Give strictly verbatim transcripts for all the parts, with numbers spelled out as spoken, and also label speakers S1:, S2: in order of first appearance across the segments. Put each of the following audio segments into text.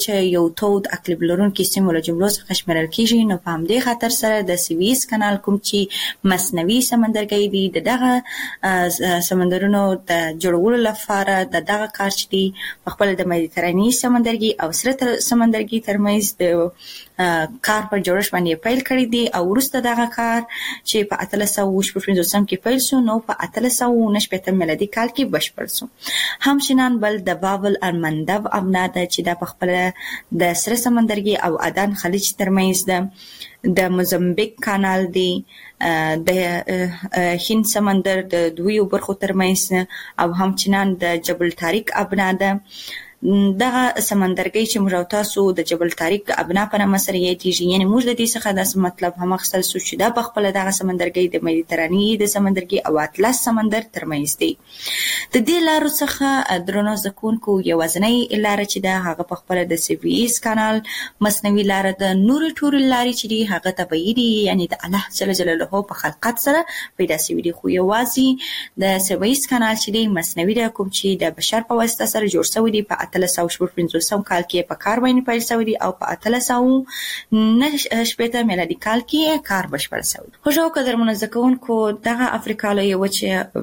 S1: چې یو تود اقلیم لرونکي سیمو له جملو څخه شمیرل کیږي. نو په همدې خاطر سره د سویس کانال کوم چې مصنوعي سمندرګي دي د دغه سمندرونو د جوړولو لپاره د دغه کار چې دی په خپل د مدیترانې سمندرګي او سره سمندرګي ترمنځ د کار پر جوړښت باندې پیل کړی دی او وروسته دغه کار چې په اتلس سوه شپږ پنځوسم کې پیل شو نو په اتلس سوه نهه شپېتم میلادي کال کې بشپړ شو. همچنان بل د بابل المندب ابنا ده چې د په خپل د سره سمندرګي او عدن خلیج ترمنځ ده د موزمبیک کانال دی د هند سمندر د دویو برخو ترمنځ او همچنان د جبل طارق ابنا ده. دغه سمندرګي چې موږ تاسو د جبل طارق ابنا په نامه سره یادېږي یعنی موږ د دې څخه د مطلب هم اخیستل شو چې دا په خپل دغه سمندرګي د مدیترانې د سمندرګي او اطلس سمندر ترمنځ دی. د دې لارو څخه درنو زکونکو یوازنۍ لار چې دا هغه په خپل د سویس کانال مصنوعي لار د نور ټول لارې چې دی هغه طبيعي دي یعنی د الله جل جلاله په خلقت سره پیدا شوی دي. خو یوازې د سویس کانال چې دی مصنوعي د کوم چې د بشر په واسطه سره جوړ شوی دی په اتلس سوه شپږ پنځوسم کال کې په کار باندې پیل شوی دی او په اتلس سوه نهه شپېته میلادي کال کې کار بشپړ شوی. خو جو قدرمنو زکونکو دغه افریقا له یو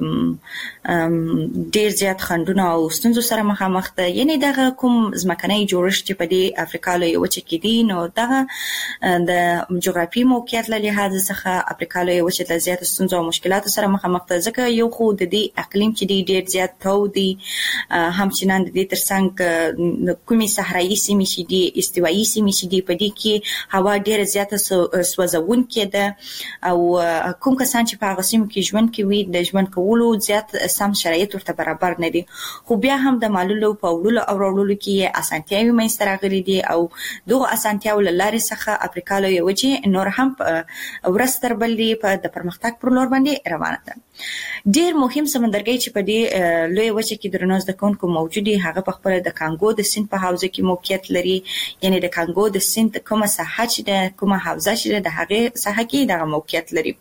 S1: چې ډیر زیات خندونه او ستونزو سره مخامخ ده یعنی دغه کوم ځمکنۍ جوړښت چې په دې افریقا له یو چې کې دي نو دغه د جغرافي موقعیت له لحاظ څخه افریقا له یو چې د زیات ستونزو او مشکلاتو سره مخامخ ده ځکه یو خو د دې اقلیم چې دی ډیر زیات تود دی همچنان د دې ترڅنګ کومي صحرایي سیمې چې دي استوایي سیمې چې دي په دې کې هوا ډیره زیاته سوځونکې ده او کوم کسان چې په هغه سیمو کې ژوند کوي د ژوند کولو زیات سم شرایط ورته برابر نه دي. خو بیا هم د معلولو په وړلو او راوړلو کې اسانتیاوې منځته راغلي دي او دغه اسانتیاوو له لارې څخه افریقا له یو چې نور هم ورځ تر بلې په د پرمختګ پر لور باندې روانه ده. ډیر مهم سمندرګي چې په دې لوی وچه کې درنو زکونکو موجود دي هغه په خپل د کانګو د سیند په حوزه کې موقعیت لري یعنی د کانګو د سیند کومه ساحه چې د کومه حوزه چې د هغه ساحه کې دغه موقعیت لري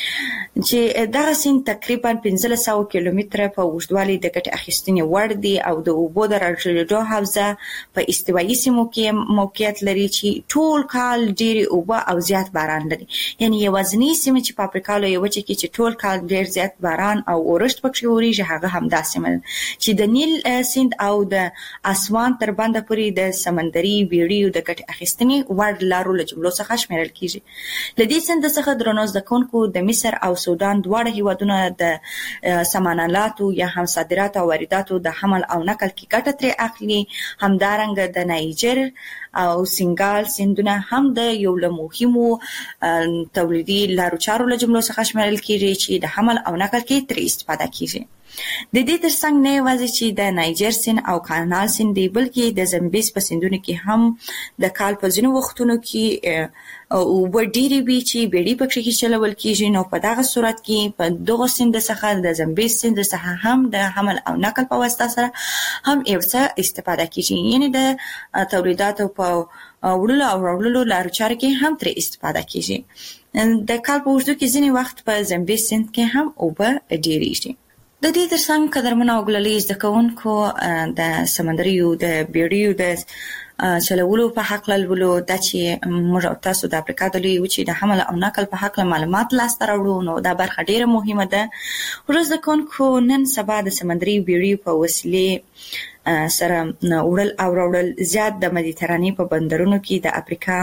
S1: چې دغه سیند تقریبا پنځلس سوه کیلومتره په اوږدوالي د ګټې اخیستنې وړ دی او د اوبو د راټولېدو حوزه په استوایي سیمو کې موقعیت لري چې ټول کال ډېرې اوبه او زیات باران لري یعنی یوازینی سیمه چې په افریقا له یو چې کې چې ټول کال ډېر زیات باران او اورښت پکې وریږي هغه همدا سیمه چې د نیل سیند او د اسوان تر بنده پورې د سمندري بیړیو د ګټې اخیستنې وړ لارو له جملو څخه شمیرل کیږي. له دې سیند څخه درنو زکونکو د مصر او سودان دواړه هیوادونه د سامانالاتو یا هم صادرات او وارداتو د حمل او نقل کې ګټه ترې اخلي. همدارنګه د نایجر او سنگال سیندونه هم د یو له مهمو تولیدي لارو چارو له جملو څخه شمیرل کیږي چې د حمل او نقل کې ترې استفاده کیږي. د دې ترڅنګ نه یوازې چې د نایجر سیند او کانال سیند دی بلکې د زمبیز په سیندونو کې هم د کال په ځینو وختونو کې او ډېری وی چې بیړۍ پکې چلول کیږي نو په دغه صورت کې په دغه سیند څخه د زمبیز سیند څخه هم د حمل او نقل په واسطه سره هم یو څه استفاده کیږي یعنی د تولیداتو په وړلو او راوړلو لارو چارو کې هم ترې استفاده کیږي. د کال په اوږدو کې ځینې وخت په زمبیز سیند کې هم اوبه ډېریږي. د دې ترڅنګ قدرمنو او ګلالي زده کوونکو د سمندریو د بیړیو د چلولو په حق لولو د چې موږ تاسو د افریقا د لوی وچې د حمل او نقل په حق معلومات لاسته راوړو نو دا برخه ډیره مهمه ده. ورځ د کوونکو نن سبا د سمندري بیړیو په وسیلې سره وړل او راوړل زیات د مدیترانې په بندرونو کې د افریقا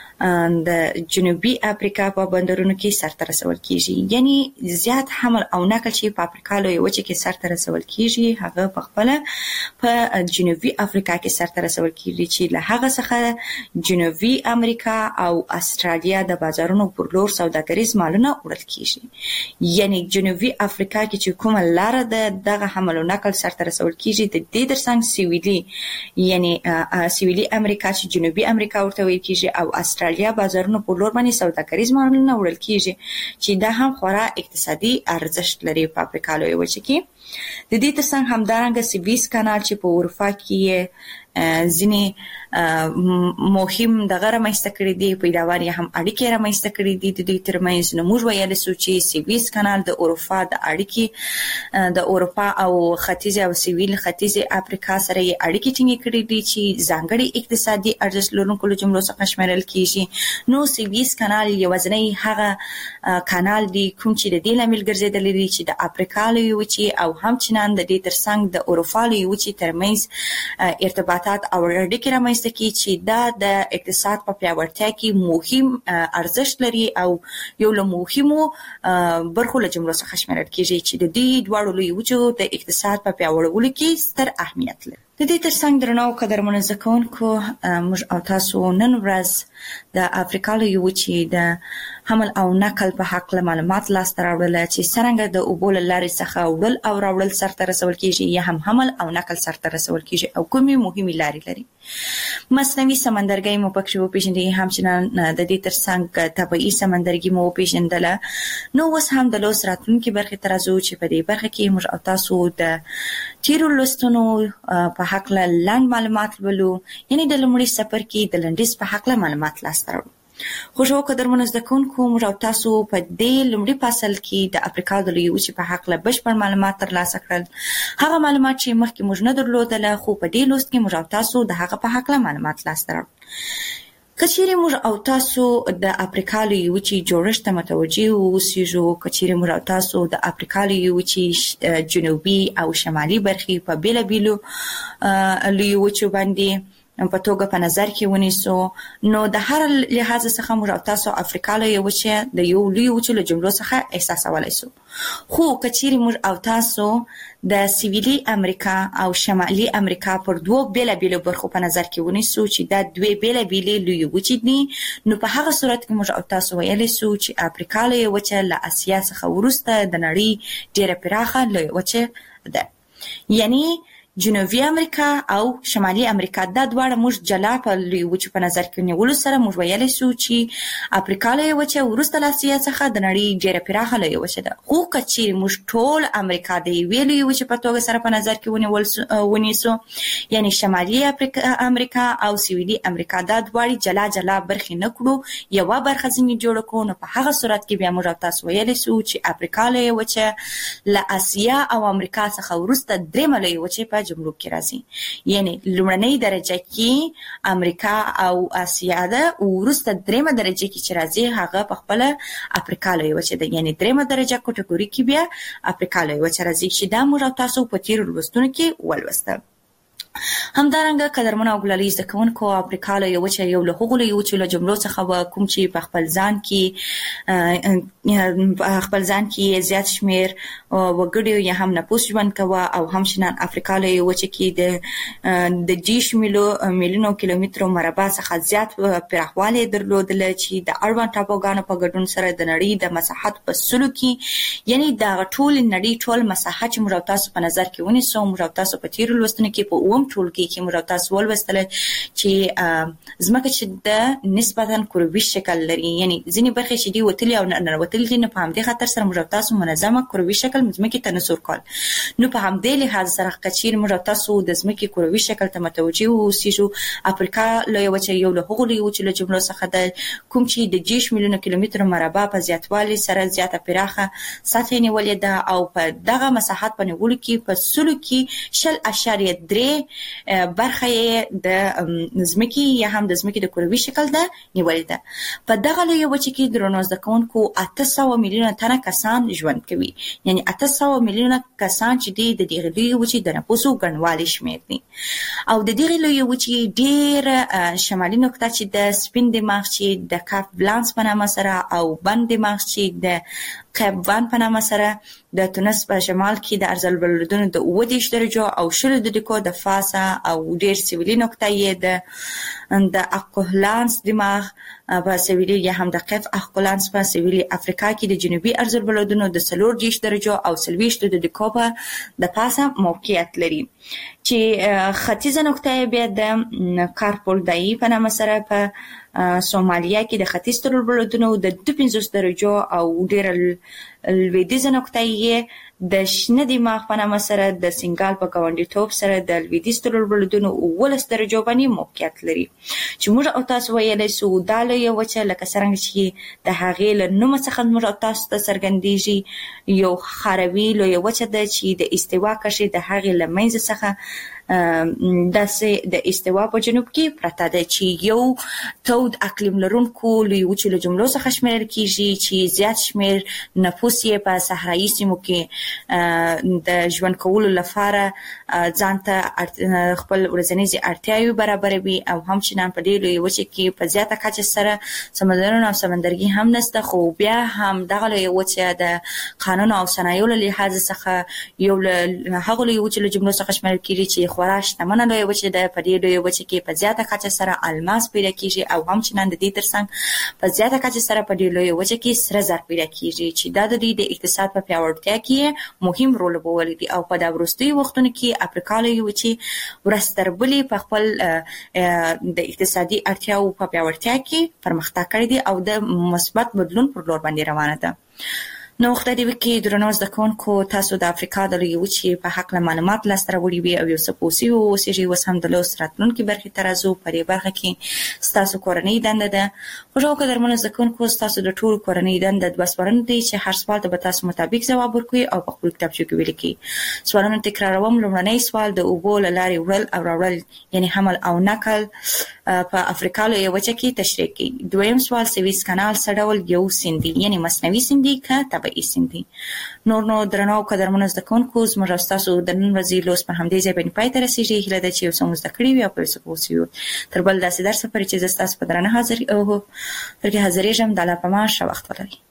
S1: د جنوبي افریقا په بندرونو کې سرته رسول کیږي یعنی زیات حمل او نقل چې په افریقا لوی وچه کې سرته رسول کیږي هغه په خپل په جنوبي افریقا کې سرته رسول کیږي چې له هغه څخه جنوبي امریکا او استرالیا د بازارونو پر لور سوداګریز مالونه وړل کیږي یعنی جنوبي افریقا کې چې کومه لار ده دغه حمل او نقل سرته رسول کیږي د دې ترڅنګ سویلي یعنی سویلي امریکا چې جنوبي امریکا ورته ویل کیږي او استرالیا یا بازارونو په لور باندې سوداګریز مالونه وړل کیږي چې دا هم خورا اقتصادي ارزښت لري په افریقا لوی وچه کې. د دې ترڅنګ همدارنګه سویس کانال چې په اروپا کې ځینې مهم دغه رامنځته کړي دي، پیداوار یې هم اړیکې رامنځته کړي دي د دوی ترمنځ. نو موږ ویلی سو چې سویس کانال د اروپا د اړیکې د اروپا او ختیځې او سویل ختیځې افریقا سره یې اړیکې ټینګې کړي دي چې ځانګړي اقتصادي ارزښت لرونکو له جملو څخه شمیرل کیږي. نو سویس کانال یوازینی هغه کانال دی کوم چې د دې لامل ګرځېدلی دی چې د افریقا لویې وچې او همچنان د دې ترڅنګ د اروپا لویې وچې ترمنځ ارتباطات او اړیکې رامنځته کړي چې دا د اقتصاد په پیاوړتیا کې مهم ارزښت لري او یو له مهمو برخو له جملو څخه شمیرل کیږي چې د دې دواړو لویو وچو د اقتصاد په پیاوړولو کې ستر اهمیت لري. د دې ترڅنګ درنو قدرمنو زده کوونکو، موږ او تاسو نن ورځ د افریقا لویې وچې د حمل او نقل په هکله معلومات لاسته راوړل چې څرنګه د اوبو له لارې څخه وړل او راوړل سرته رسول کیږي یا هم حمل او نقل سرته رسول کیږي او کومې مهمې لارې لري. مصنوعي سمندرګي مو پکې وپېژندل، همچنان د دې ترڅنګ طبيعي سمندرګي مو وپېژندل. نو اوس هم د لوست راتلونکي برخې ته راځو چې په دې برخه کې موږ او تاسو د تیرو لوستونو په هکله لاند معلومات ولو، یعنی د لومړي سفر کې د لنډیز په هکله معلومات لاسته راوړو. خوشو قدرمنو زده کوونکو، موږ او تاسو په دې لومړي فصل کې د افریقا د لویې وچې په هکله بشپړ معلومات ترلاسه کړل. هغه معلومات چې مخکې موږ نه درلودل، خو په دې لوست کې موږ او تاسو د هغه په هکله معلومات لاسته راوړو. کچېرې موږ او تاسو د افریقا لویې وچې جوړښت ته متوجه اوسېږو، کچېرې موږ او تاسو د افریقا لویې وچې جنوبي او شمالي برخې په بېلابېلو لویې وچو باندې په توګه په نظر کې ونیسو، نو د هر لحاظ څخه موږ او تاسو افریقا لویې وچې د یو لوی وچې له جملو څخه احساسولی سو. خو کچېرې موږ او تاسو د سویلي امریکا او شمالي امریکا پر دوو بېلابېلو برخو په نظر کې ونیسو چې دا دوې بېلابېلې لویې وچې دي، نو په هغه صورت کې موږ او تاسو ویلی سو چې افریقا لویې وچه له اسیا څخه وروسته د نړۍ ډېره پراخه لویې وچه ده. یعنی جنوبي امریکا او شمالي امریکا دا دواړه موږ جلا په لویې وچې په نظر کې نیولو سره موږ ویلی سو چې افریقا لویې وچه وروسته له اسیا څخه د نړۍ ډېره پراخه لویې وچه ده. خو که چیرې موږ ټول امریکا د یوې لویې وچې په توګه سره په نظر کې ونیسو، یعنی شمالي امریکا او سویلي امریکا دا دواړې جلا جلا برخې نه کړو، یوه برخه ځینې جوړه کړو، نو په هغه صورت کې بیا موږ او تاسو ویلی سو چې افریقا لویې وچه له اسیا او امریکا څخه وروسته درېیمه لویې وچې په جملو کې راځي. یعنی لومړنۍ درجه کې امریکا او اسیا ده، وروسته درېیمه درجه کې چې راځي هغه په خپله افریقا لویې وچه ده. یعنی درېیمه درجه کټګوري کې بیا افریقا لویې وچه راځي چې دا موږ او تاسو په تیرو لوستونو کې ولوسته. همدارنګه قدرمنو او ګلالي زده کوونکو، افریقا لویې وچه یو له هغو لویو وچو له جملو څخه وه کوم چې په خپل ځان کې خپل ځان کې زیات شمېر وګړي یا هم نفوس ژوند کوه، او همچنان افریقا لویې وچه کې د د دېرش میلیونو کیلومترو مربع څخه زیات پراخوالی درلودله چې د اړوند ټاپوګانو په ګډون سره د نړۍ د مساحت په سلو کې، یعنی دغه ټول نړۍ ټول مساحت چې موږ او تاسو په نظر کې ونیسو، موږ او تاسو په تیرو لوستونو کې په اووم ټولګي کې موږ تاسو ولوستل چې ځمکه چې د نسبتاً کروي شکل لري، یعنی ځینې برخې چې دي وتلي او ننوتلي دي، نو په همدې خاطر سره موږ تاسو منظمه کروي شکل ځمکې ته نسور کول. نو په همدې لحاظ سره که چیرې موږ تاسو د ځمکې کروي شکل ته متوجه اوسېږو، افریقا لویه وچه یو له هغو لویو وچو له جملو څخه ده کوم چې د دېرش میلیونو کیلومترو مربع په زیاتوالي سره زیاته پراخه سطحه نیولې ده، او په دغه مساحت په نیولو کې په سلو کې شل اشاریه درې برخه یې د ځمکې یا هم د ځمکې د کروي شکل ده نیولې ده. په دغه لویه وچه کې درنو زده کوونکو اته سوه میلیونه تنه کسان ژوند کوي، یعنی اته سوه میلیونه کسان چې دي د دغې لویې وچې د نفوسو ګڼوالي شمېر دي. او د دغې لویې وچې ډېر شمالي نقطه چې د سپین دماغ چې د کاپ بلانس په نامه سره، او بند دماغ چې د قیب وان په نامه سره د تونس په شمال کې د ارزل بلدونو د اووه دېرش درجو او شلو دقیقو د فاصله او ډېر سویلي نقطه یې د د اقلانس دماغ په سویلي یا هم د قیف اقلانس په سویلي افریقا کې د جنوبي ارزل بلدونو د څلور دېرش درجو او څلوېښت دقیقو په د پاسه موقعیت لري، چې ختیځه نقطه یې بیا د کارپولدایي په نامه سره په سومالیا کې د ختیځ تر بلدونو د دوه پنځوس درجو او ډېر لویدیځه نقطه یې د شنه دماغ په نامه سره د سنګال په ګاونډیتوب سره د لویدیځ تربلدونو اوولس درجو باندې موقعیت لري چې موږ او تاسو ویلی سو دا لویه وچه لکه څرنګه چې د هغې له نومه څخه موږ او تاسو ته څرګندېږي یو خاروي لویه وچه ده چې د استوا کرښې د هغې له منځه څخه داسې د استوا په جنوب کې پرته ده چې یو تود اقلیم لرونکو لوی وچو له جملو څخه شمیرل کیږي چې زیات شمیر نفوس یې په صحرایي سیمو کې د ژوند کولو لپاره ځان ته خپل ورځنیزې اړتیاوې برابروي او همچنان په دې لوی وچه کې په زیاته کچه سره سمندرونه او سمندرګي هم نشته خو بیا هم دغه لوی وچه د قانون او صنایعو له لحاظ څخه یو له هغو لوی وچو له جملو څخه شمیرل کیږي چې خورا شتمنه لویه وچه ده. په دې لویه وچه کې په زیاته کچه سره الماس پیدا کیږي او همچنان د دې ترڅنګ په زیاته کچه سره په دې لویه وچه کې سره زر پیدا کیږي چې دا د دې د اقتصاد په پیاوړتیا کې مهم رول لوبولی دی او په دا وروستیو وختونو کې افریقا لویه وچه ورځ تر بلې په خپل د اقتصادي اړتیاو په پیاوړتیا کې پرمختګ کړی دی او د مثبت بدلون پر لور باندې روانه ده. نو خدای دې وکړي درنو زده کوونکو تاسو د افریقا د لویې وچې په هکله معلومات لاسته راوړي وي او یو څه پوه سوي واوسېږئ. اوس هم د لوست راتلونکي برخې ته راځو. په دې برخه کې ستاسو کورنۍ دنده ده. خوږو قدرمنو زده کوونکو ستاسو د ټولو کورنۍ دنده دوه سوالونه دي چې هر سوال ته به تاسو مطابق ځواب ورکوئ او په خپل کتابچو کې ولیکئ. سوالونه تکراروم. لومړنی سوال د اوبو له لارې وړل او راوړل یعنې حمل او نقل په افریقا لویه وچه کې تشریح کړئ. دویم سوال سویس کانال څه ډول یو سیند دی یعنې مصنوعي سیند دی که طبیعي سیند دی؟ نور نو درنو قدرمنو زده کوونکو زموږ او ستاسو د نن ورځې لوست پر همدې ځای باندې پای ته رسېږي. هیله ده چې یو څه مو زده کړي وي او په یو څه پوه سوي وي. تر بل داسې درسه پورې چې زه ستاسو په درنه حاضر در کې حاضرېږم. د الله په امان ښه وخت ولرئ.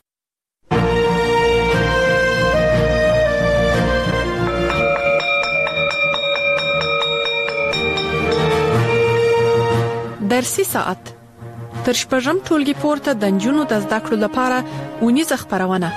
S2: درسي ساعت تر شپږم ټولګي پورته د نجونو د زده کړو لپاره اونیزه خپرونه.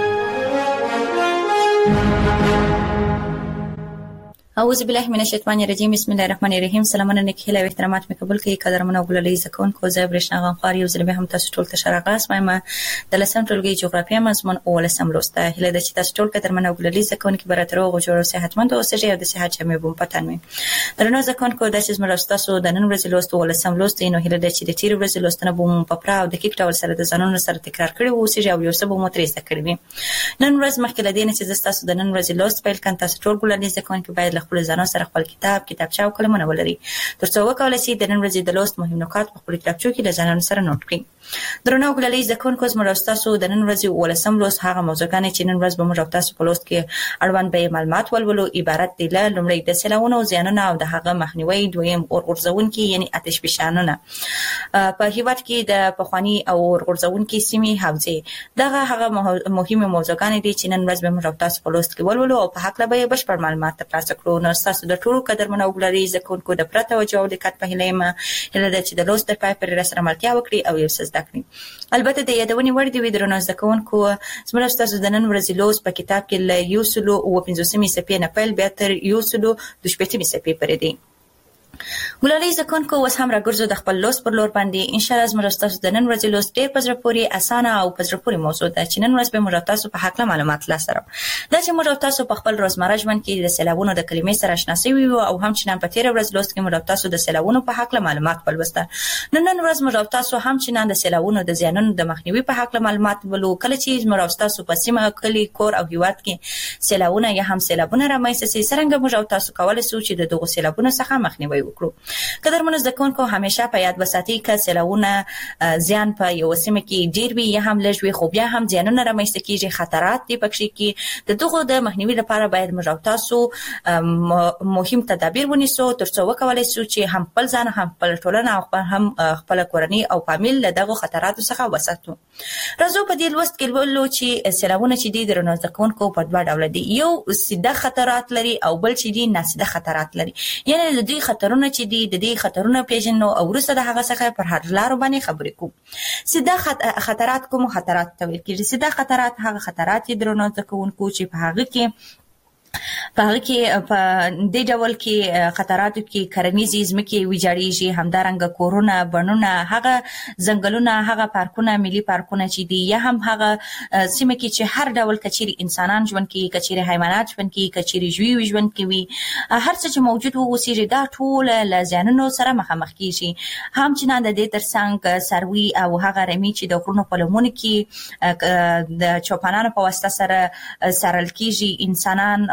S1: اعوذ بالله من الشیطان الرجیم. بسم الله الرحمن الرحیم. سلامونه نیک هیله او احترامات مې قبول کړئ. قدرمنو او ګلالي زده کوونکو زه برېښنا غنخوار یو ځل بیا هم تاسو ټول ته ښه راغلاست وایم. د لسم ټولګي جغرافیه مضمون اوولسم لوست. هیله ده چې تاسو ټول قدرمنو او ګلالي زده کوونکي به راته روغ جوړ او صحتمند اوسئ او د صحت جامې به مو په تن وي. درنو زده کوونکو دا چې زموږ ستاسو د نن ورځې لوست اوولسم لوست نو هیله ده چې د تېرې ورځې لوستونه به مو په پوره او دقیق ډول سره د ځانونو سره تکرار کړي واوسئ او یو څه به مو ترې زده کړي وي. نن ورځ مخکې له دې نه چې زه ستاسو د نن ورځې لوست پیل کړم تاسو ټول ګلالي زده کوونکي باید له خپلو ځانونو سره خپل کتاب کتابچه او قلمونه ولري تر څو وکولای شي د نن ورځې د لوست مهم نکات په خپل کتابچو کې له ځانونو سره نوٹ کړئ. درنو ګلالي زده کوونکو زموږ تاسو د نن ورځې اوولسم لوست هغه موضوعګانې چې نن ورځ به موږ تاسو په لوست کې اړوند به معلومات ولولو عبارت دي له لومړی د سیلابونو او زیانونو او د هغه مخنیوي، دویم اورغورځونکي یعنی آتش فشانونه په هیواد کې د پخوانی او اورغورځونکي سیمې حوزې. دغه هغه مهمه موضوعګانې دي چې نن ورځ به موږ تاسو په لوست کې ولولو او په حق له به بشپړ معلومات ترلاسه کړو. نو تاسو د ټولو قدرمنو او ګلالي زده کوونکو د پوره توجه او دقت په هیله یم هیله ده چې د لوست تر پای پورې راسره ملتیا وکړي او یو څه زده کړي. البته د یادونې وړ دي درنو زده کوونکو زموږ تاسو د نن ورځې لوست په کتاب کې له یو سلو اووه پنځوسمې صفحې نه پیل بیا تر یو سلو دوه شپېتمې صفحې پورې دی. ګلالي زده کوونکو اوس هم راګرځو د خپل لوست پر لور باندې. انشاءالله زموږ تاسو د نن ورځې لوست ډېر په زړه پورې اسانه او په زړه پورې موضوع ده چې نن ورځ به موږ تاسو په هکله معلومات لاسته راوړو. دا چې موږ تاسو په خپل روزمره ژوند کې د سیلابونو د کلمې سره اشنا شوي وو او همچنان په تېره ورځ لوست کې موږ تاسو د سیلابونو په هکله معلومات ولوسته. نو نن ورځ موږ تاسو همچنان د سیلابونو د زیانونو د مخنیوي په هکله معلومات ولو. کله چې موږ تاسو په سیمه کلي کور او هیواد کې سیلابونه یا هم سیلابونه رامنځته شي څرنګه موږ تاسو کولای شو چې د دغو سیلابونو څخه مخنیوي وکړو. قدرمنو زده کوونکو همیشه په یاد وساتئ که سیلابونه زیان په یو سیمه کې ډیر وي یا هم لږ وي خو بیا هم زیانونه رامنځته کیږي، خطرات دي پکې کې د دغو د مخنیوي لپاره باید موږ تاسو مهم تدابیر ونیسو تر څو وکولای شو چې هم خپل ځان هم خپل ټولنه او هم خپل کورنۍ او فامیل له دغو خطراتو څخه وساتو. راځو په دې لوست کې ولولو چې سیلابونه چې دي درنو زده کوونکو په دوه ډوله دي. یو سیده خطرات لري او بل چې دي ناسیده خطرات لري. یعنی د دې خطرونه چې دي د دې خطرونه پیژنو او وروسته د هغه څخه پر هر لارو باندې خبرې کوو. سیده خطرات کوم خطرات ته ویل کېږي؟ سیده خطرات هغه خطرات دي درنو زده کوونکو چې په هغه کې په هغه کې په دې ډول کې خطراتو کې کرنیزې ځمکې ویجاړېږي، همدارنګه کورونه، بڼونه، هغه ځنګلونه، هغه پارکونه، ملي پارکونه چې دي، یا هم هغه سیمه کې چې هر ډول کچېرې انسانان ژوند کوي، کچېرې حیوانات ژوند کوي، کچېرې ژوي ژوند کوي، هر څه چې موجود واوسېږي دا ټول له زیانونو سره مخامخ کېږي. هم چې نه د دې ترڅنګ څاروي او هغه رمې چې د غرونو په لمنو کې د چوپانانو په واسطه سره څارل کېږي، انسانان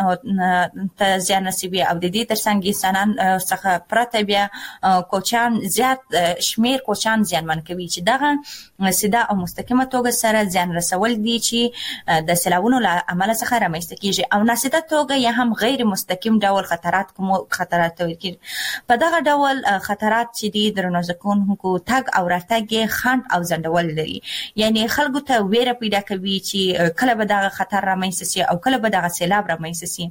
S1: ته زیان رسوي، او د دې ترڅنګ انسانان څخه پرته بیا کوچیان زیات شمیر کوچیان زیانمن کوي چې دغه سیده او مستقیمه توګه سره زیان رسول دي چې د سیلابونو له امله څخه رامنځته کېږي، او ناسیده توګه یا هم غیر مستقیم ډول خطرات کوم خطرات ویل کېږي. په دغه ډول خطرات چې دي درنو زکونکو تګ او راتګ خنډ او ځنډول لري، یعنی خلکو ته ویره پیدا کوي چې کله به دغه خطر رامنځته شي او کله به دغه سیلاب رامنځته شي.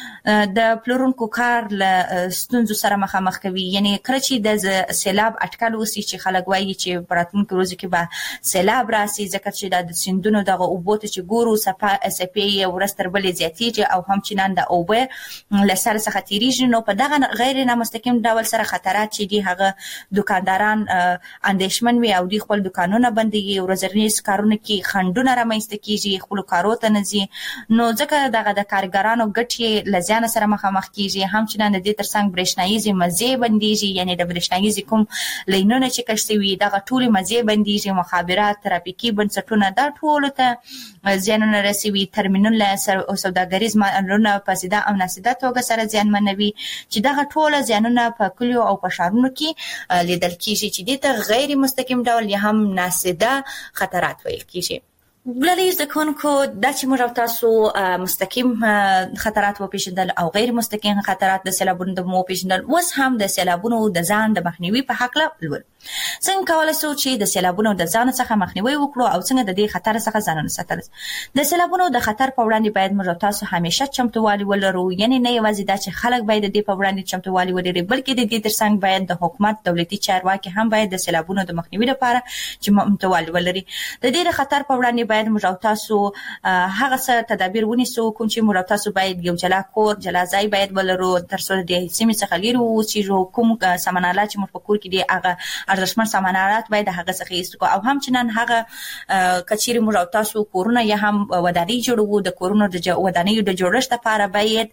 S1: د پلورونکو کار له ستونزو سره مخامخ کوي، یعنی کله چې د سیلاب اټکل وسی چې خلک وایي چې په راتلونکي ورځو کې به سیلاب راسي، ځکه چې د سیندونو دغه اوبو ته چې ګورو څپې یې ورځ تر بلې زیاتېږي او هم چې نن د اوبه له سر څخه تېرېږي، نو په دغه غیر نامستقیم ډول سره خطرات چې دي هغه دوکانداران اندېښمن وي او دوی خپل دوکانونه بندوي، ورځنیز کارونه کې خنډونه رامنځته کېږي، خپلو کارو ته نه ځي، نو ځکه دغه د کارګرانو ګټې له زیان سره مخامخ کېږي. هم چې د دې ترڅنګ برېښنایي مزې بندېږي، یعنی د برېښنایي کوم لینونه چې کش شوي دغه ټولې مزې بندېږي، مخابرات، ترافیکي بنسټونه دا ټولو ته زیانونه رسوي، ترمینونه او سوداګریز مالونه په سیده او ناسیده توګه سره زیانمنوي، چې دغه ټول زیانونه په کلیو او په ښارونو کې لیدل کېږي چې دې ته غیر مستقیم ډول یا هم ناسیده خطرات ویل کېږي. ګلالي زده کوونکو دا چې موږ او تاسو مستقیم خطرات وپېژندل او غیر مستقیم خطرات د سیلابونو د مو وپېژندل، اوس هم د سیلابونو د ځان د مخنیوي په هکله لولو. څنګه کولی شو چې د سیلابونو د ځان څخه مخنیوي وکړو او څنګه د دې خطر څخه ځانونه ساتل. د سیلابونو د خطر په وړاندې باید موږ او تاسو همیشه چمتووالی ولرو، یعنی نه یوازې دا چې خلک باید د دې په وړاندې چمتووالی ولري، بلکې د دې ترڅنګ باید د حکومت دولتي چارواکي هم باید د سیلابونو د مخنیوي لپاره چمتووالی ولري. د دې د خطر په وړاندې باید موږ او تاسو هغه څه تدابیر ونیسو کوم چې موږ او تاسو باید یو جلا کور جلا ځای باید ولرو تر څو د سیمې څخه لرې واوسېږو، کوم سامانالات چې موږ په کور کې دي هغه ارزښتمن سامانالات باید هغه څخه ایستو، او هم چې نن هغه کچېرې موږ او تاسو کورونه یا هم ودانۍ جوړوو، د کورونو د ودانیو د جوړښت لپاره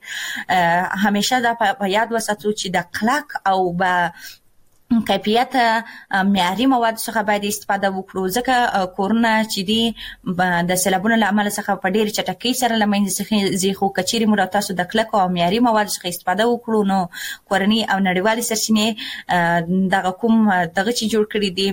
S1: باید همیشه دا په یاد وساتو چې د کلک او به کیفیت معیاري مواد څخه باید استفاده وکړو، ځکه کورونه چې دي د سیلابونو له امله څخه په ډېرې چټکۍ سره له منځه ځي، خو که چېرې موږ او تاسو د کلکو او معیاري موادو څخه استفاده وکړو نو کورني او نړیوالې سرچینې دغه کوم دغه چې جوړ کړي دي،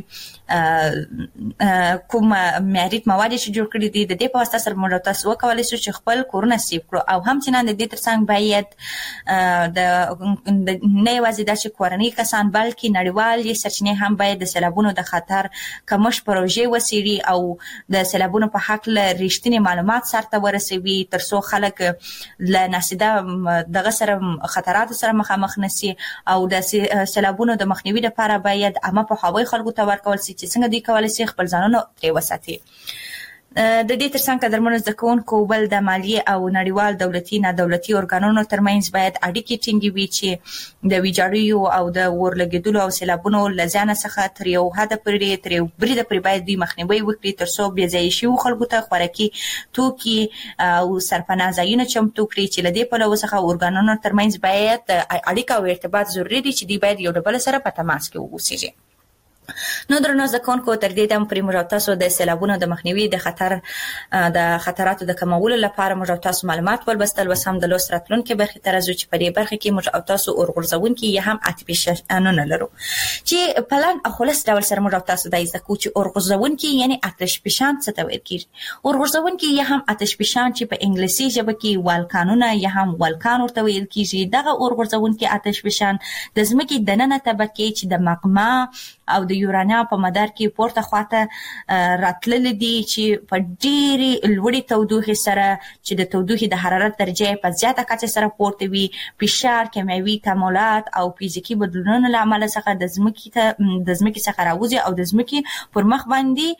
S1: کوم معیاري مواد چې جوړ کړي دي، د دې په واسطه سره موږ او تاسو وکولی شو چې خپل کورونه سیف کړو، او هم چې نن د دې ترڅنګ باید د نه یوازې دا چې کورني کسان بلکې نړیوال سرچینې هم باید د سیلابونو د خطر کمښت پروژې وڅېړي او د سیلابونو په هکله رښتینې معلومات سرته ورسوي، تر څو خلک له ناسیده دغه سره خطراتو سره مخامخ نشي، او د سیلابونو د مخنیوي لپاره باید عامه پوهاوی خلکو ته ورکول شي چې څنګه دوی کولی شي خپل ځانونه ترې وساتي. د دې ترڅنګ قدرمنو زده کوونکو بل د مالیې او نړیوال دولتي نادولتي ارګانونو ترمنځ باید اړیکې ټینګې وي چې د ویجاړیو او د اورلګېدلو او سیلابونو له زیانه څخه تر یو حده پورې تر یو بریده پورې باید دوی مخنیوی وکړي، تر څو بې ځایه شویو خلکو ته خوراکي توکي او سرپناه ځایونه چمتو کړي، چې له دې پلوه څخه ارګانونو ترمنځ باید اړیکه او ارتباط ضروري دي چې دوی باید یو له بل سره په تماس کې واوسېږي. نو درنو زده کوونکو تر دې دم پرې موږ او تاسو د سیلابونو د مخنیوي د خطر د خطراتو د کمولو لپاره موږ او تاسو معلومات ولوستل، اوس هم د لوست راتلونکي برخې ته راځو چې په دې برخه کې موږ او تاسو اورغورځونکي یا هم عاطفي شنونه لرو چې په لاندې او خلاص ډول سره موږ او تاسو د زده کوو چې اورغورځونکي یعنی آتش فشان څه ته ویل کېږي. اورغورځونکي یا هم آتش فشان چې په انګلیسي ژبه کې والکانونه یا هم والکان ورته ویل کېږي، دغه اورغورځونکي آتش فشان د ځمکې دننه طبقې چې د مغما او د یورانیا په مدار کې پورته خواته راتلل دي چې په ډېرې لوړې تودوخې سره چې د تودوخې د حرارت درجه په زیاته کچه سره پورته وي، فشار، کیمیاوي تعاملات او فزیکي بدلونونو له امله څخه د ځمکې ته د ځمکې څخه راوځي او د ځمکې پر مخ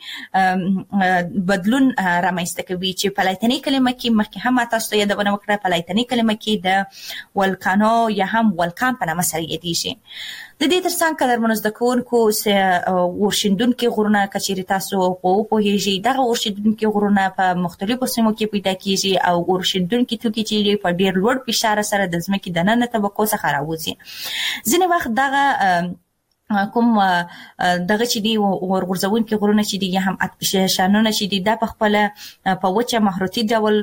S1: باندې بدلون رامنځته کوي چې په لاتیني کلمه کې مخکې هم تاسو ته یادونه وکړه، په لاتیني کلمه کې د ولکانو یا هم ولکان په نامه سره یادېږي. د دې ترڅنګ قدرمنو زده کوونکو ورشندونکي غرونه که چیرې تاسو په وپوهیږئ، دغه ورشندونکي غرونه په مختلفو سیمو کې پیدا کیږي او ورشندونکي توکي چې په ډېر لوړ فشار سره د ځمکې دننه طبقو څخه راوځي. ځینې وخت دغه کوم دغه چې دی ورغورځونکي غرونه چې دی یا هم اتشانونه چې دی دا په خپل په وچه محروتي ډول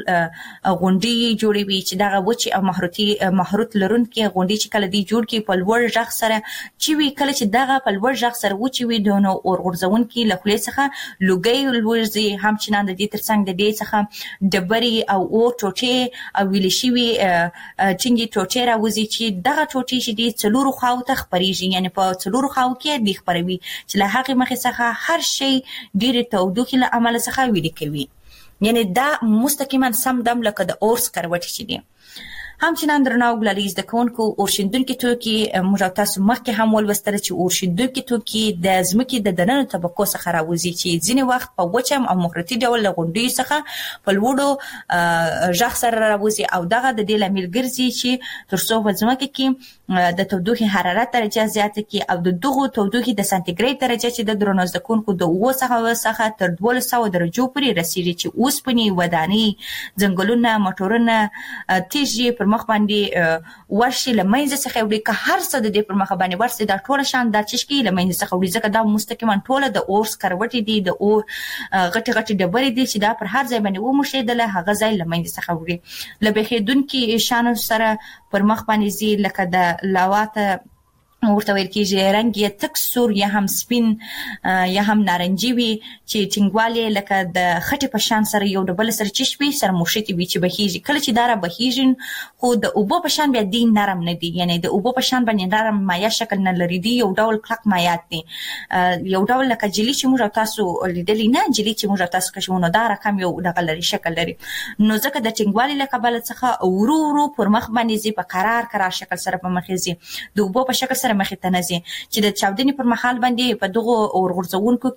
S1: غونډي جوړوي چې دغه وچه او محروتي محروت لرونکي غونډي چې کله دی جوړ کی په لوړ ژغ سره چې وی کله چې دغه په لوړ ژغ سره وچی وي دونو ورغورځونکي له خولې څخه لوګي لوړځي، هم چې نن د دې ترڅنګ د دې څخه ډبري او اور ټوټې او ویل شي وي چنګي ټوټې راوځي چې دغه ټوټې چې دی څلورو خواو ته خپريږي، یعنی په څلورو خواو کې دی خبروي چې له هغه مخې څخه هر شی ډېر تودوخې له امله څخه ویلي کوي، یعنی دا مستقیما سم دم لکه د اور سکروټ چې دی. همچنان درنو ګلالي زده کوونکو اورشیندونکي توکي موږ تاسو مخکې هم ولوستل چې اورشیندونکي توکي د ځمکې د دننه طبقو څخه راوځي چې ځینې وخت په وچه او مخروطي ډول له غونډیو څخه په لوړو ژغ سره راوځي او دغه د دې لامل ګرځي چې تر څو په ځمکه کې د تودوخې حرارت درجه زیاته کی او د دغه تودوخې د سانتیګریډ درجه چې د درنو زده کوونکو د اوه څخه څخه تر دوه سوه درجو پورې رسیږي چې اوسپنې، ودانۍ، ځنګلونه، موټرونه، تیږې پر مخ باندې ورشي له منځه څخه وړي که هر څه د دې پر مخ باندې ورسي دا ټوله شان دا چشکي له منځه څخه وړي ځکه دا مستقیما ټوله د اور سکروټي دي، د اور غټي غټي ډبرې دي چې دا پر هر ځای باندې ومشېدله هغه ځای له منځه څخه وړي له بهیدونکي شانو سره پر مخ باندې زی لکه د لاواته ورته ویل کېږي رنګ یې تک سور یا هم سپین یا هم نارنجي وي چې ټینګوالی لکه د خټې په شان سره یو ډبل سره چش وي سره موشتي وي چې بهیږي. کله چې دا را بهیږي خو د اوبو په شان بیا دی نرم نه دي، یعنی د اوبو په شان باندې نرم مایع شکل نه لري، دی یو ډول کلک مایعات دي، یو ډول لکه جلی چې موږ تاسو لیدلی نه جلی چې موږ تاسو کښونه دا رقم یو دغه لري شکل لري، نو ځکه د ټینګوالی له کبله څخه ورو ورو پر مخ باندې زی په قرار قرار شکل سره په مخ زی د اوبو په شکل مخې ته نزي چې د چاودنې پر مهال باندې په دغه اورغورځونکو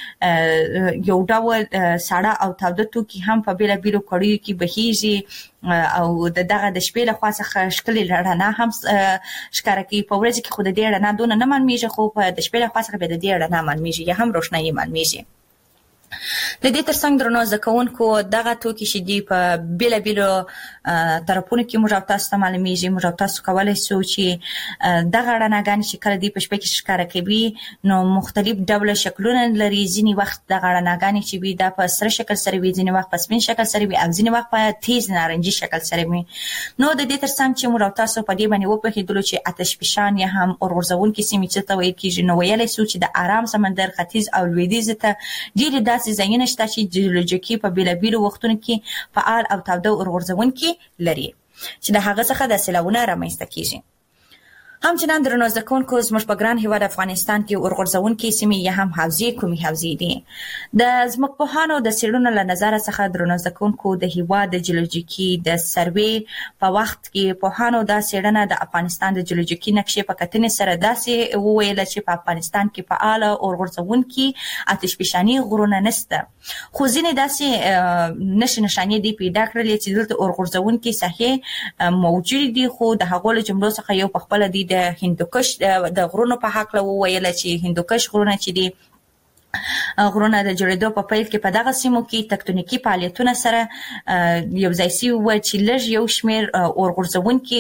S1: کې یو ډول ساړه او تاوده توکي هم په بیلابیلو کړیو کې بهیږي او د دغه د شپې له خوا څخه ښکلې رڼا هم ښکاره کوي. په ورځ کې خو د دې رڼا دونه نه معلومیږي خو په د شپې له خوا څخه بیا د دې رڼا معلومیږي یا هم روښنایي معلومیږي. د دې ترڅنګ درنو زده کوونکو دغه توکي چې دي په بیلابیلو طرفونو کې موږ تاسو ته معلومیږي، موږ تاسو کولی شو چې دغه رڼاګانې چې کله دوی په شپه کې ښکاره کوي نو مختلف ډوله شکلونه لري. ځینې وخت دغه رڼاګانې چې وي دا په سره شکل سره وي، ځینې وخت په سپین شکل سره وي او ځینې وخت په تیز نارنجي شکل سره وي. نو د دې ترڅنګ چې موږ تاسو په دې باندې وپوهېدلو چې اتشفشان یا هم اورغورځونکي سیمې څه ته ویل کېږي، نو ویلی شو چې د ارام سمندر ختیځ او لویدیځ ته ډېرې داسې ځایونه شته چې جیولوژیکي په بیلابیلو وختونو کې فعال او تاوده اورغورځونکي لري چې د هغه څخه د سیلاوونه رامنځته کیږي. همچنان درنو زده کوونکو زموږ په ګران هیواد افغانستان کې اورغورځونکي سیمې یا هم حوزې کومې حوزې دي؟ د ځمکپوهانو د څېړنو له نظره څخه درنو زده کوونکو د هیواد د جیولوژیکي د سروې په وخت کې پوهانو دا څېړنه د افغانستان د جیولوژیکي نقشې په کتنې سره داسې وویله چې په افغانستان کې فعاله اورغورځونکي اتشفشاني غرونه نشته، خو ځینې داسې نښې نښانې دي پیدا کړلې چې دلته اورغورځونکي ساحې موجود دي، خو د هغو له جملو څخه یو په خپله دي د هندوکش د غرونو په هکله وویله چې هندوکش غرونه چې دي غرونه د جوړېدو په پیل کې په دغه سیمو کې تکتونیکي فعالیتونه سره یو ځای سوي وو چې لږ یو شمېر اورغورځونکي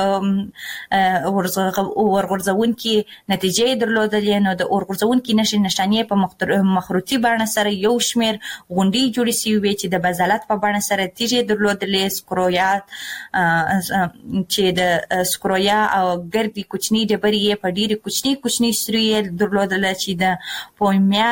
S1: اورغورځونکي نتیجې یې درلودلې. نو د اورغورځونکي نښې نښانې په مخروطي بڼه سره یو شمېر غونډۍ جوړې سوي وې چې د بزالت په بڼه سره تیږې یې درلودلې، سکرویات چې د سکرویا او ګردې کوچنۍ ډبرې یې په ډېرې کوچنۍ کوچنۍ سوري یې درلودله چې د پویمیاس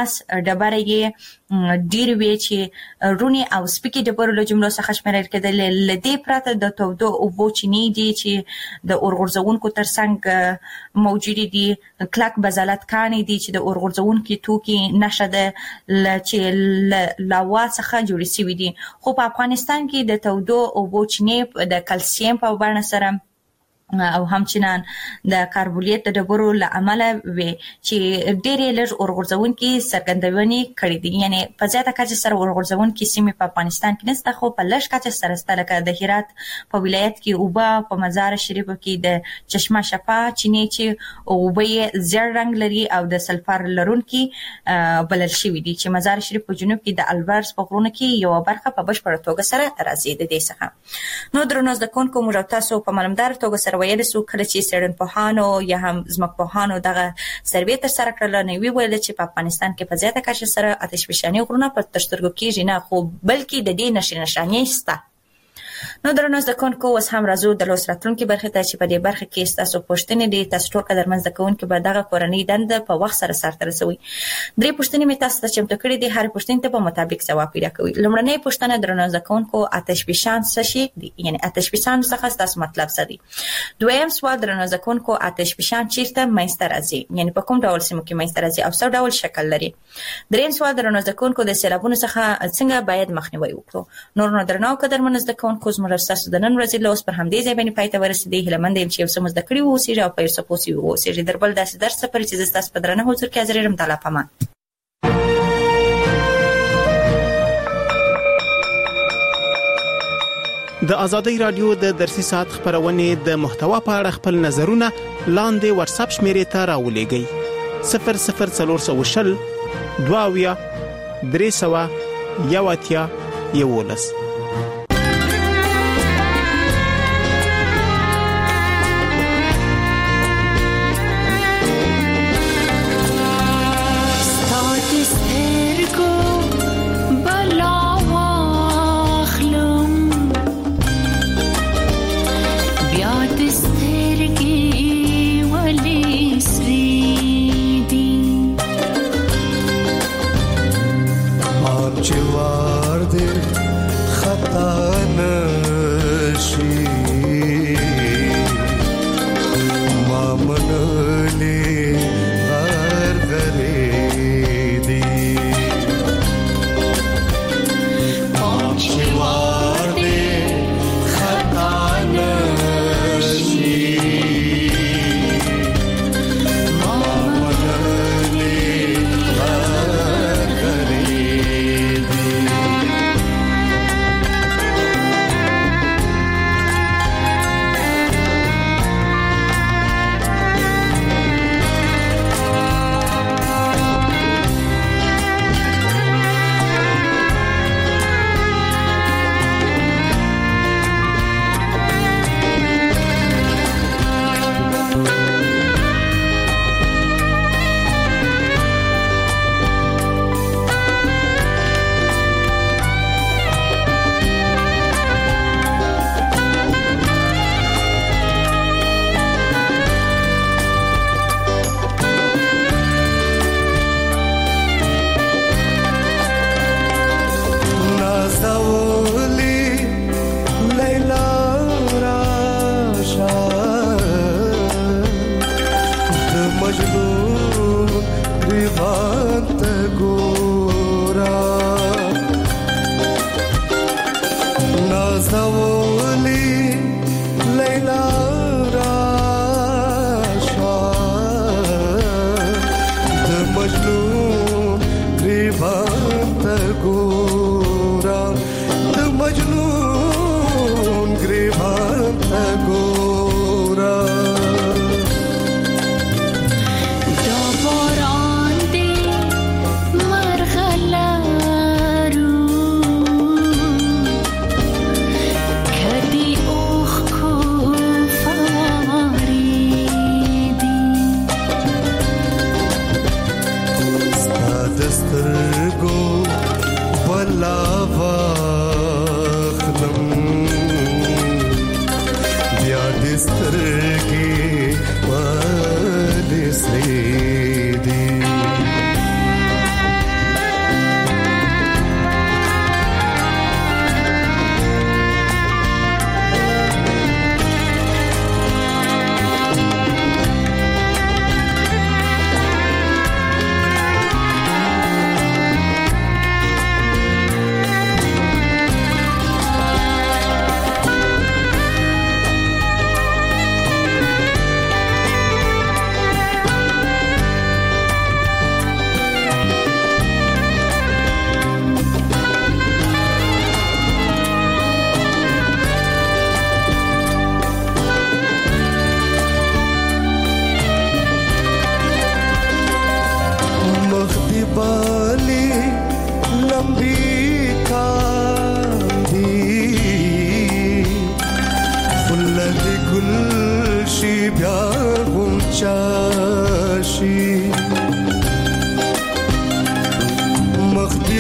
S1: لاس ډبره یې ډیر وی چې رونی او سپیکی ډبرو له جملو څخه شمیرل کېدل. لدې پرته د تودو اوبو چینی دي چې د اورغورځونکو ترڅنګ موجود دي، کلک بزالت کانی دي چې د اورغورځونکو توکي نشه ده چې لاوا څخه جوړ شوی دي. خو په افغانستان کې د تودو اوبو چینی د کلسیم په بڼه سره او همچنان د کاربولیت د ډبرو له امله وي چې ډېرې لږ اورغورځونکي څرګندونې کړې دي. یعنی په زیاته کچه سره اورغورځونکي سیمې په افغانستان کې نشته، خو په لږ کچه سره شته، لکه د هرات په ولایت کې اوبه، په مزار شریف کې د چشمه شفا چینې چې اوبه یې زیړ رنګ لري او د سلفر لرونکي بلل شوي دي، چې مزار شریف په جنوب کې د البرز په غرونو کې یو برخه په بشپړه توګه سره راځي د دې څخه. نو درنو زده کوونکو، موږ تاسو په معلومدار توګه سره ویل سو کله چې څېړنپوهانو یا هم ځمکپوهانو دغه سروې ترسره کړله، نو وی ویل چې په افغانستان کې په زیاته کچه سره آتشفشاني غرونه په تر سترګو کېږي نه، خو بلکې د دې نښې نښانې شته. نو درنو زده کوونکو، اوس هم راځو د لوست راتلونکي برخې ته چې په دې برخه کې ستاسو پوښتنې دي. تاسو ټول قدرمن زده کوونکي به دغه کورنۍ دنده په وخت سره سرته رسوي. درې پوښتنې مې تاسو ته چمتو کړې دي، هر پوښتنې ته په مطابق ځواب پیدا کوئ. لومړنۍ پوښتنه درنو زده کوونکو، آتشفشان څه شی دي؟ یعنی آتشفشان څخه ستاسو مطلب څه دی؟ دویم سوال درنو زده کوونکو، آتشفشان چیرته منځته راځي؟ یعنی په کوم ډول سیمو کې منځته راځي او څه ډول شکل لري؟ دریم سوال درنو زده کوونکو، د سیلابونو څخه څنګه باید مخنیوي وکړو؟ نور نو درنو قدرمن زده کوونکو، زموږ تاسو د نن ورځې له اوس پر همدې ځای باندې پای ته ورسېدی. هیله مند یم چې یو څه مو زده کړي واوسېږي او په یو څه پوه سوي واوسېږي. در بل داسې درس ته پورې چې زه ستاسو په درنه حضور کې حاضرېږم، د الله په امان.
S3: د ازادۍ رادیو د درسي ساعت خبرونې د محتوا په اړه خپل نظرونه لاندې واتساپ شمیرې ته راولېږئ: صفر صفر څلور سوه شل دوه اویا درې سوه یو اتیا یولس.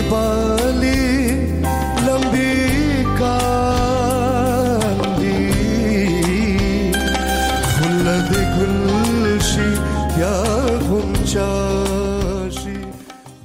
S4: په